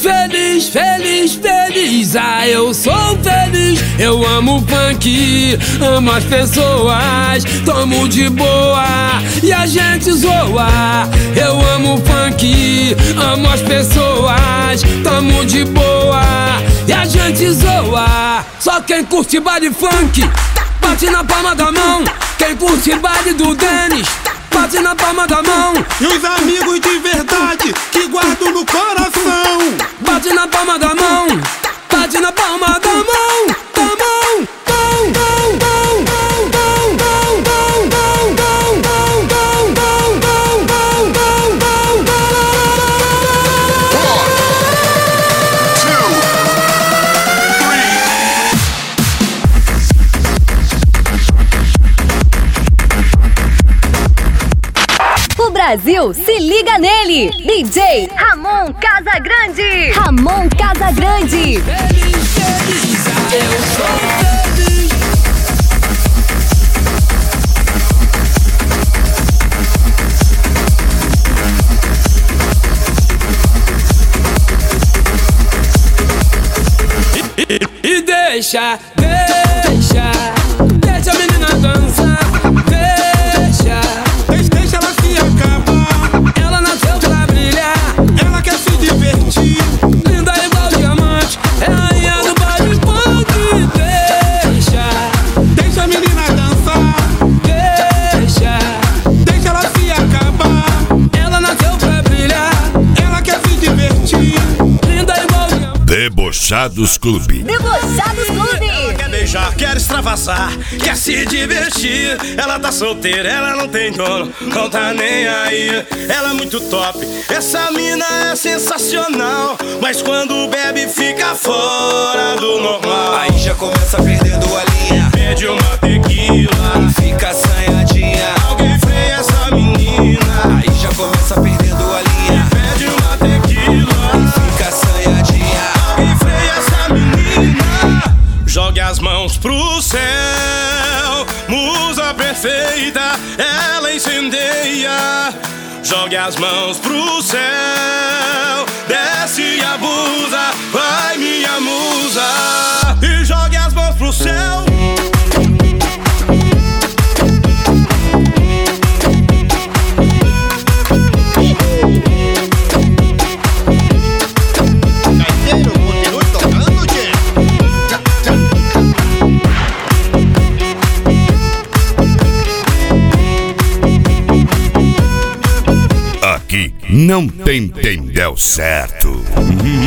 feliz, feliz, feliz. Ah, eu sou feliz. Eu amo o funk, amo as pessoas, tomo de boa e a gente zoa. Eu amo o funk, amo as pessoas, tomo de boa e a gente zoa. Só quem curte baile funk, bate na palma da mão. Quem curte baile do Denis, bate na palma da mão. E os amigos de verdade que guardo no coração, bate na palma da mão, bate na palma da mão, da mão, mão, mão, mão, mão, mão, mão, mão, mão, mão, mão, mão, mão, mão, mão, mão. 1, 2, 3. O Brasil se liga nele. DJ Ramon Casagrande. Ramon Casagrande. Feliz, feliz, ah, eu sou feliz. E deixa a menina dançar. deixa ela se acabar. Ela nasceu pra brilhar, Ela quer se divertir, linda igual diamante, é a rainha do baile funk. deixa a menina dançar, deixa ela se acabar. Ela nasceu pra brilhar, Ela quer se divertir, linda igual diamante. Debochados Clube. Debochados Clube. Quer beijar, quer extravasar, quer se divertir. Ela tá solteira, ela não tem dono, não tá nem aí. Ela é muito top, essa mina é sensacional, mas quando bebe fica fora do normal. Aí já começa perdendo a linha, Pede uma tequila, fica assanhadinha. alguém freia essa menina. Aí já começa perdendo a linha, Pede uma tequila, fica assanhadinha. alguém freia essa menina. Jogue as mãos pro céu, musa perfeita, ela incendeia. Jogue as mãos pro céu, desce e abusa, vai minha musa. E jogue as mãos pro céu. Aqui não tem Tendel certo.